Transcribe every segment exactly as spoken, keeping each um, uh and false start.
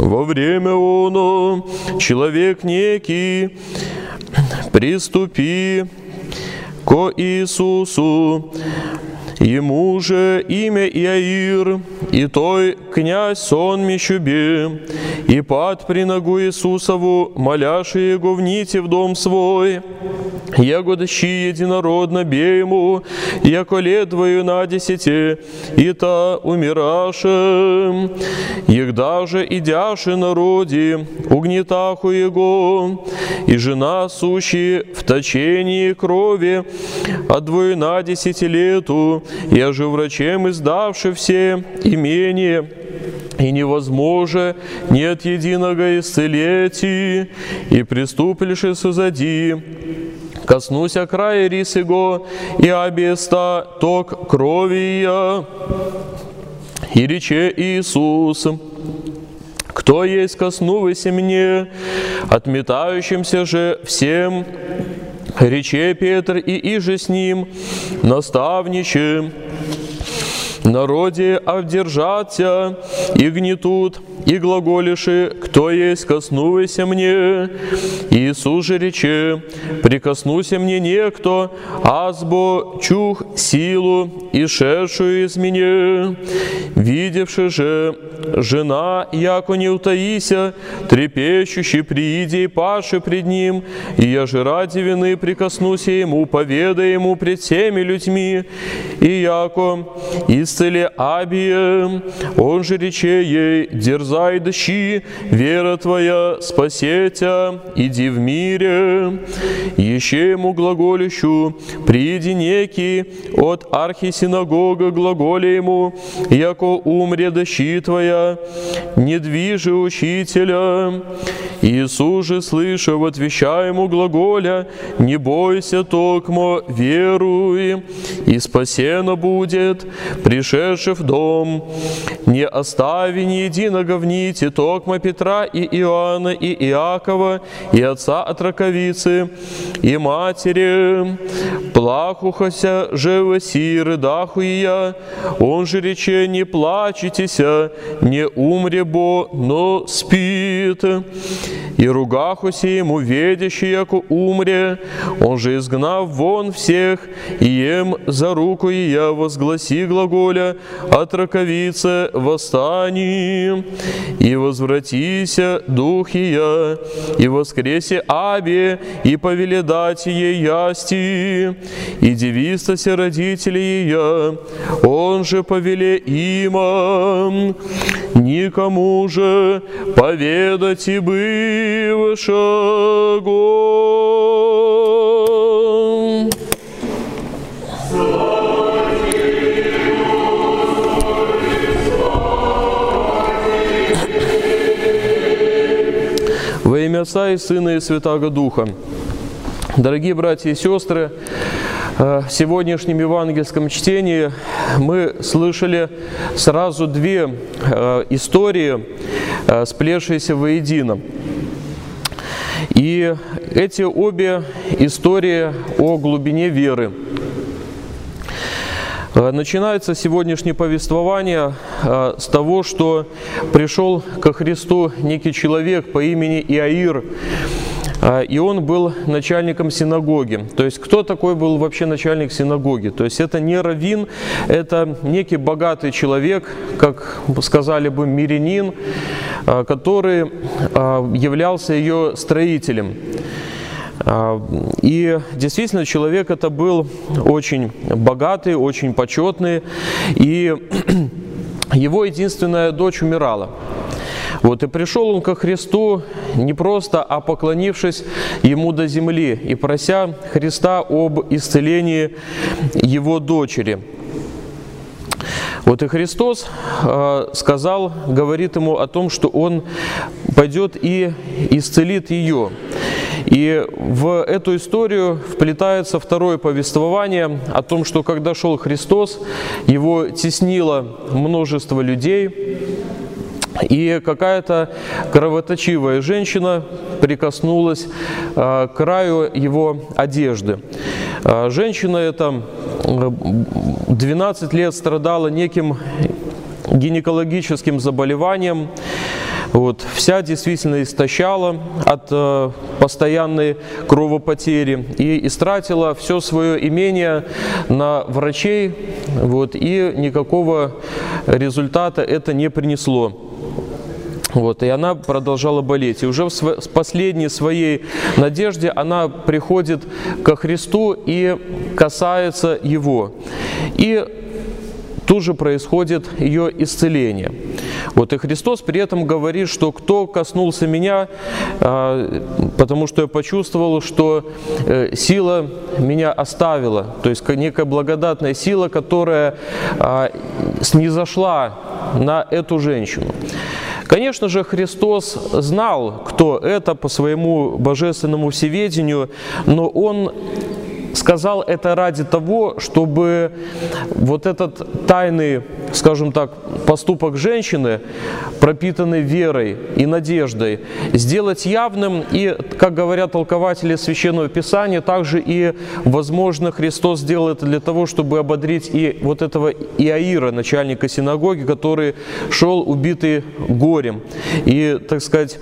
Во время оно человек некий приступи ко Иисусу, ему же имя Иаир, и той князь сонми щубе, и пад при ногу Иисусову, моляши его вните в дом свой, ягодащи единородно бей ему, яко лет двою на десяти, и та умираше, егда же идяши народе, угнетаху его, и жена сущи в точении крови от двою на десяти лету, я же врачем издавши все имение, и невозможно нет единого исцелетия, и приступлиши созади, коснуся края рис его, и обеста ток крови я, и рече Иисус, кто есть коснувайся мне, отметающимся же всем, рече Петр и иже с ним, наставниче, народе обдержатся и гнетут, и глаголиши, кто есть коснувайся мне. Иисус же рече, прикоснуся мне некто, азбо чух силу, ишедшую из меня. Видевши же, жена, яко не утаися, трепещущий прииде и паши пред ним, и я же ради вины прикоснуся ему, поведай ему пред всеми людьми, и яко исцели Абия, он же рече ей, дерзай дыщи, вера твоя спасетя, иди в мире. Еще ему глаголищу, приди некий от архисинагога глаголе ему, яко умре дыщи твоя, не движи учителя. Иисус же, слыша, отвечая ему глаголя, не бойся, токмо веруй, и спасено будет, пришедший в дом, не остави ни единого в нити, токмо Петра и Иоанна и Иакова, и отца от раковицы, и матери, плахухася же веси, рыдаху и я, он же рече, не плачетеся, не умре бо, но спит. И ругахуся ему, ведящий, яко умре, он же изгнав вон всех, и ем за руку и я возгласи глаголя от раковицы восстани, и возвратися дух и я, и воскресе Абе, и повеледать ей ясти, и девистася родители ее, он же повеле имам, никому же поведать и бывшего. Во имя Отца и Сына и Святаго Духа. Дорогие братья и сестры, в сегодняшнем евангельском чтении мы слышали сразу две истории, сплетшиеся воедино. И эти обе истории о глубине веры. Начинается сегодняшнее повествование с того, что пришел ко Христу некий человек по имени Иаир, и он был начальником синагоги. То есть, кто такой был вообще начальник синагоги? То есть, это не раввин, это некий богатый человек, как сказали бы, мирянин, который являлся ее строителем. И действительно, человек это был очень богатый, очень почетный, и его единственная дочь умирала. Вот, и пришел он ко Христу не просто, а поклонившись Ему до земли и прося Христа об исцелении его дочери. Вот и Христос э, сказал, говорит ему о том, что Он пойдет и исцелит ее. И в эту историю вплетается второе повествование о том, что когда шел Христос, Его теснило множество людей, и какая-то кровоточивая женщина прикоснулась э, к краю Его одежды. Э, женщина эта двенадцать лет страдала неким гинекологическим заболеванием, вот, вся действительно истощала от э, постоянной кровопотери и истратила все свое имение на врачей, вот, и никакого результата это не принесло. Вот, и она продолжала болеть. И уже в последней своей надежде она приходит ко Христу и касается Его. И тут же происходит ее исцеление. Вот, и Христос при этом говорит, что кто коснулся меня, потому что я почувствовал, что сила меня оставила. То есть некая благодатная сила, которая снизошла на эту женщину. Конечно же, Христос знал, кто это по своему божественному всеведению, но Он сказал это ради того, чтобы вот этот тайный, скажем так, поступок женщины, пропитанный верой и надеждой, сделать явным. И, как говорят толкователи Священного Писания, также и, возможно, Христос сделал это для того, чтобы ободрить и вот этого Иаира, начальника синагоги, который шел убитый горем. И, так сказать,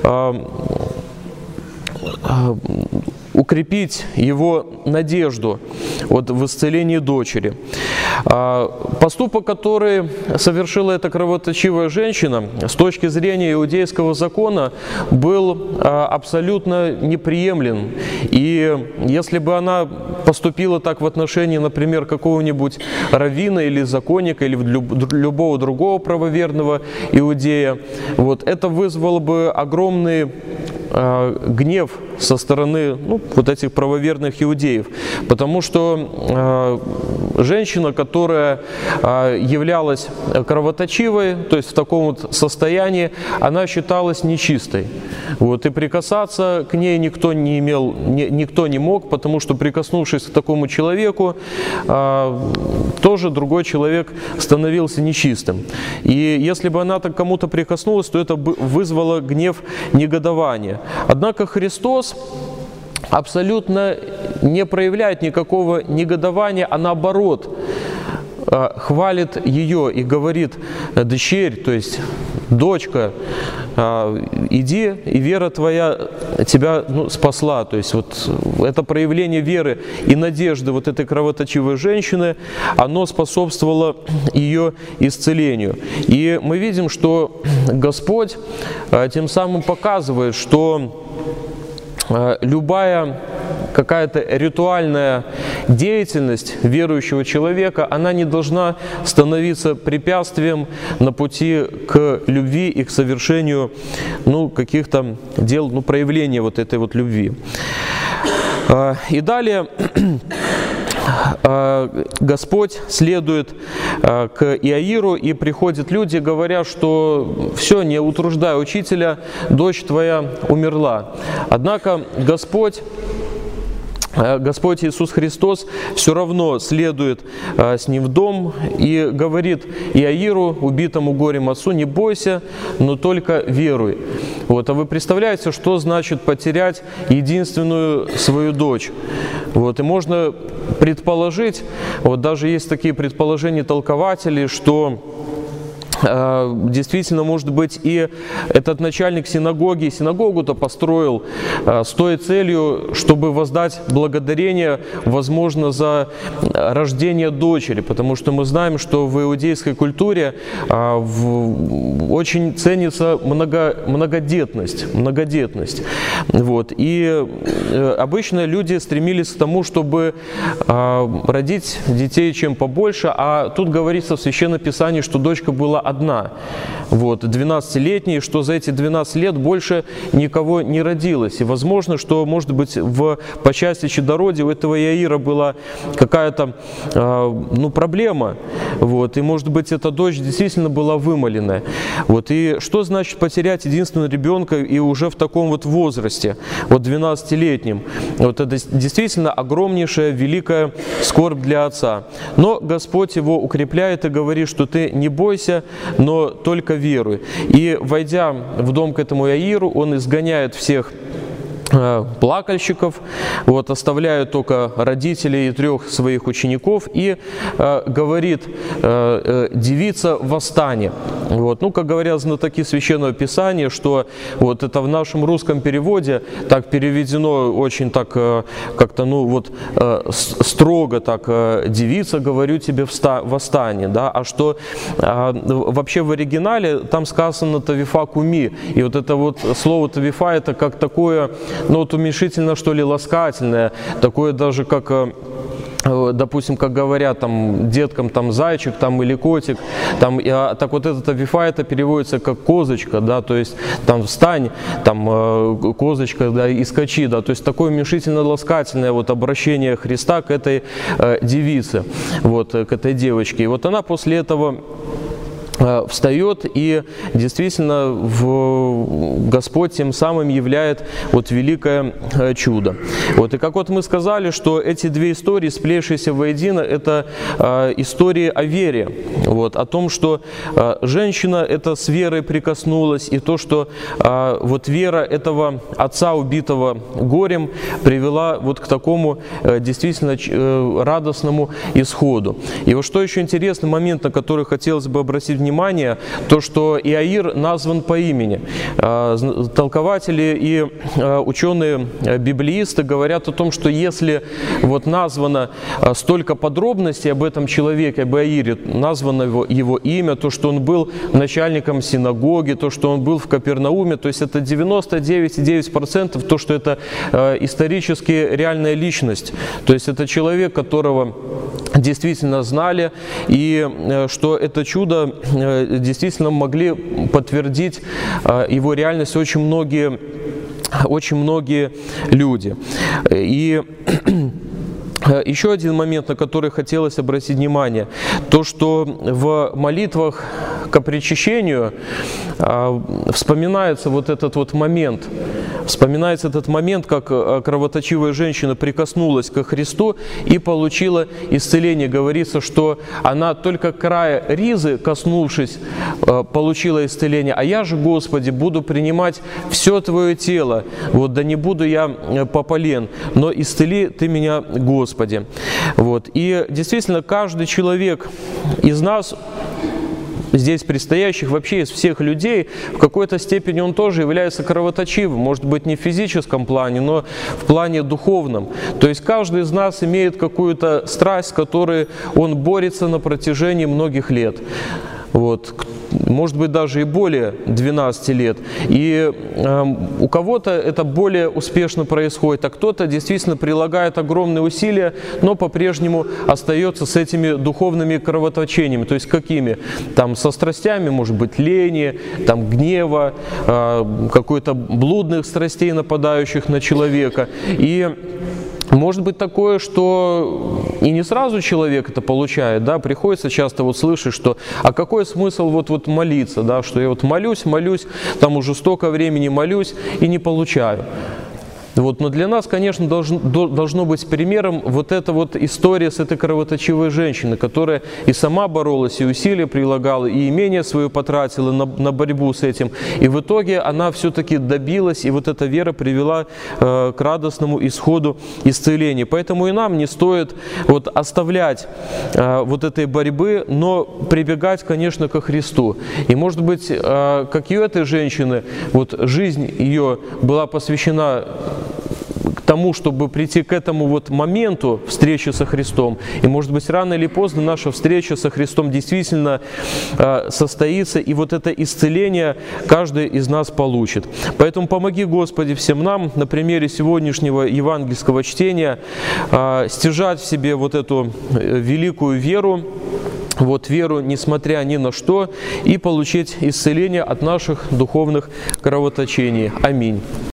укрепить его надежду вот, в исцелении дочери. Поступок, который совершила эта кровоточивая женщина, с точки зрения иудейского закона, был абсолютно неприемлем. И если бы она поступила так в отношении, например, какого-нибудь раввина или законника, или любого другого правоверного иудея, вот, это вызвало бы огромный гнев со стороны ну, вот этих правоверных иудеев, потому что э, женщина, которая э, являлась кровоточивой, то есть в таком вот состоянии, она считалась нечистой. Вот, и прикасаться к ней никто не имел, не, никто не мог, потому что, прикоснувшись к такому человеку, э, тоже другой человек становился нечистым. И если бы она так кому-то прикоснулась, то это бы вызвало гнев, негодование. Однако Христос абсолютно не проявляет никакого негодования, а наоборот хвалит ее и говорит: дочерь, то есть дочка, иди, и вера твоя тебя ну, спасла. То есть вот это проявление веры и надежды вот этой кровоточивой женщины, оно способствовало ее исцелению. И мы видим, что Господь тем самым показывает, что любая какая-то ритуальная деятельность верующего человека, она не должна становиться препятствием на пути к любви и к совершению ну, каких-то дел, ну, проявления вот этой вот любви. И далее Господь следует к Иаиру, и приходят люди, говоря, что все, не утруждай учителя, дочь твоя умерла. Однако Господь Господь Иисус Христос все равно следует с ним в дом и говорит Иаиру, убитому горем отцу: не бойся, но только веруй. Вот. А вы представляете, что значит потерять единственную свою дочь? Вот. И можно предположить, вот даже есть такие предположения толкователей, что действительно, может быть, и этот начальник синагоги, синагогу-то построил с той целью, чтобы воздать благодарение, возможно, за рождение дочери, потому что мы знаем, что в иудейской культуре очень ценится много, многодетность, многодетность. Вот. И обычно люди стремились к тому, чтобы родить детей чем побольше, а тут говорится в Священном Писании, что дочка была одна, вот, двенадцатилетняя, что за эти двенадцать лет больше никого не родилось. И возможно, что, может быть, в, по части чадородия у этого Иаира была какая-то э, ну, проблема, вот, и, может быть, эта дочь действительно была вымоленная. Вот, и что значит потерять единственного ребенка и уже в таком вот возрасте, вот двенадцатилетнем? Вот это действительно огромнейшая, великая скорбь для отца. Но Господь его укрепляет и говорит, что ты не бойся, но только веруй. И, войдя в дом к этому Иаиру, он изгоняет всех плакальщиков, вот, оставляет только родителей и трех своих учеников и э, говорит: э, э, девица восстань. Вот. Ну, как говорят знатоки Священного Писания, что вот это в нашем русском переводе так переведено очень так э, как-то, ну вот э, строго так: э, девица, говорю тебе, восстань, да, а что э, вообще в оригинале там сказано тавифа куми, и вот это вот слово тавифа это как такое, ну вот уменьшительно, что ли, ласкательное, такое даже как, допустим, как говорят там деткам, там зайчик там или котик, там, а, так вот этот авифа это переводится как козочка, да, то есть там встань, там козочка, да, и скачи, да, то есть такое уменьшительно ласкательное вот обращение Христа к этой э, девице, вот, к этой девочке. И вот она после этого встает, и действительно в Господь тем самым являет вот великое чудо. Вот, и как вот мы сказали, что эти две истории, сплетшиеся воедино, это э, истории о вере, вот, о том, что э, женщина это с верой прикоснулась, и то, что э, вот вера этого отца, убитого горем, привела вот к такому э, действительно э, радостному исходу. И вот что еще интересный момент, на который хотелось бы обратить внимание, Внимание, то, что Иаир назван по имени. Толкователи и ученые-библеисты говорят о том, что если вот названо столько подробностей об этом человеке, об Иаире, названо его, его имя, то, что он был начальником синагоги, то, что он был в Капернауме, то есть это девяносто девять целых девять десятых процента то, что это исторически реальная личность. То есть это человек, которого действительно знали, и что это чудо действительно могли подтвердить его реальность очень многие, очень многие люди. И еще один момент, на который хотелось обратить внимание, то, что в молитвах к причащению вспоминается вот этот вот момент, вспоминается этот момент, как кровоточивая женщина прикоснулась ко Христу и получила исцеление. Говорится, что она только края ризы, коснувшись, получила исцеление. А я же, Господи, буду принимать все Твое тело, вот, да не буду я попален, но исцели Ты меня, Господи. Вот. И действительно, каждый человек из нас, здесь предстоящих, вообще из всех людей, в какой-то степени он тоже является кровоточивым, может быть, не в физическом плане, но в плане духовном. То есть каждый из нас имеет какую-то страсть, с которой он борется на протяжении многих лет. Вот. Может быть, даже и более двенадцати лет. И э, у кого-то это более успешно происходит, а кто-то действительно прилагает огромные усилия, но по-прежнему остается с этими духовными кровоточениями. То есть какими? Там со страстями, может быть, лени, там, гнева, э, какой-то блудных страстей, нападающих на человека. И может быть такое, что и не сразу человек это получает, да, приходится часто вот слышать, что а какой смысл вот, вот молиться, да, что я вот молюсь, молюсь, там уже столько времени молюсь и не получаю. Вот, но для нас, конечно, должен, должно быть примером вот эта вот история с этой кровоточивой женщиной, которая и сама боролась, и усилия прилагала, и имение свое потратила на, на борьбу с этим. И в итоге она все-таки добилась, и вот эта вера привела э, к радостному исходу исцеления. Поэтому и нам не стоит вот оставлять э, вот этой борьбы, но прибегать, конечно, ко Христу. И, может быть, э, как и у этой женщины, вот жизнь ее была посвящена к тому, чтобы прийти к этому вот моменту встречи со Христом. И, может быть, рано или поздно наша встреча со Христом действительно э, состоится, и вот это исцеление каждый из нас получит. Поэтому помоги, Господи, всем нам на примере сегодняшнего евангельского чтения э, стяжать в себе вот эту великую веру, вот веру, несмотря ни на что, и получить исцеление от наших духовных кровоточений. Аминь.